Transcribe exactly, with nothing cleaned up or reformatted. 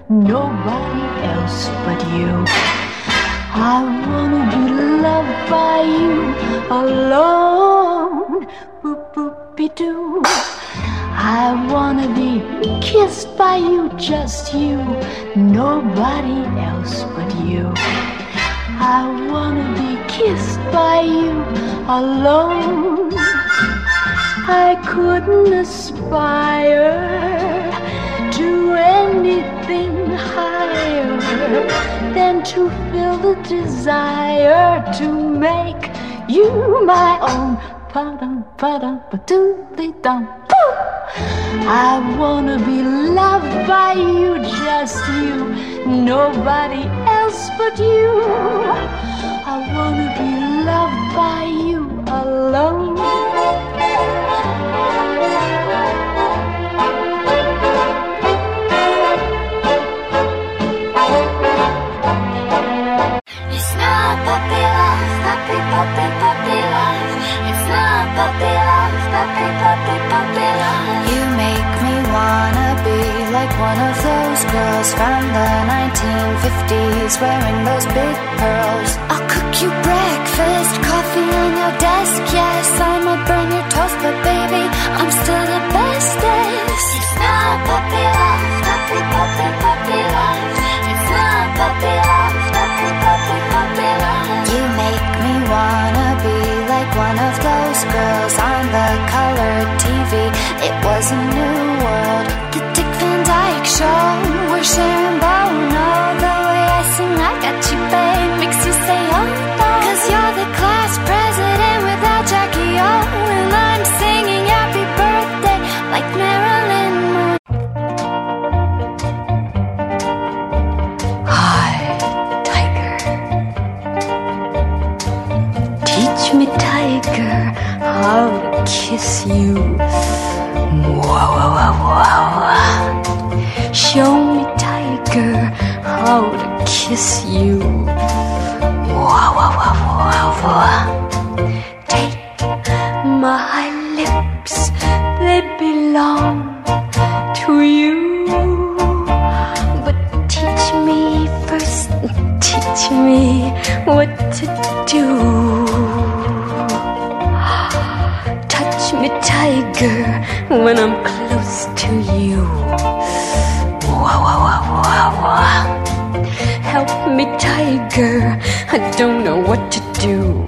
nobody else but you. I wanna be loved by you alone, boop boopy doo. I wanna be kissed by you, just you, nobody else but you. I wanna be kissed by you alone. I couldn't aspire to anything higher than to feel the desire to make you my own. Pa-dum, pa-dum, pa-doodly-dum, boo! I wanna be loved by you, just you, nobody else but you. I wanna be loved by you alone. It's not puppy love, puppy, puppy, puppy love. It's not puppy love, puppy, puppy, puppy love. You make me wanna be like one of those girls from the nineteen fifties, wearing those big pearls. I'll cook you breakfast, coffee on your desk. Yes, I might burn your toast, but baby, I'm still the bestest. It's not puppy love, puppy, puppy, puppy love. It's not puppy love, puppy, puppy, puppy love. You make me wanna be like one of those girls on the colored T V. It was a new world, the Dick Van Dyke Show. We're sharing Bono. The way I sing, I got you, babe, makes you say oh no. Cause you're the class president without Jackie O, and I'm singing happy birthday like Marilyn Monroe. Hi, tiger. Teach me, tiger, how to kiss you. Wow, wow, wow, wow. Show me, tiger, how to kiss you. Wow, wow, wow, wow, wow. Take my lips, they belong to you. But teach me first, teach me what to do. Touch me, tiger, when I'm close to you. Wow, wow, wow, wow, wow. Help me, tiger, I don't know what to do.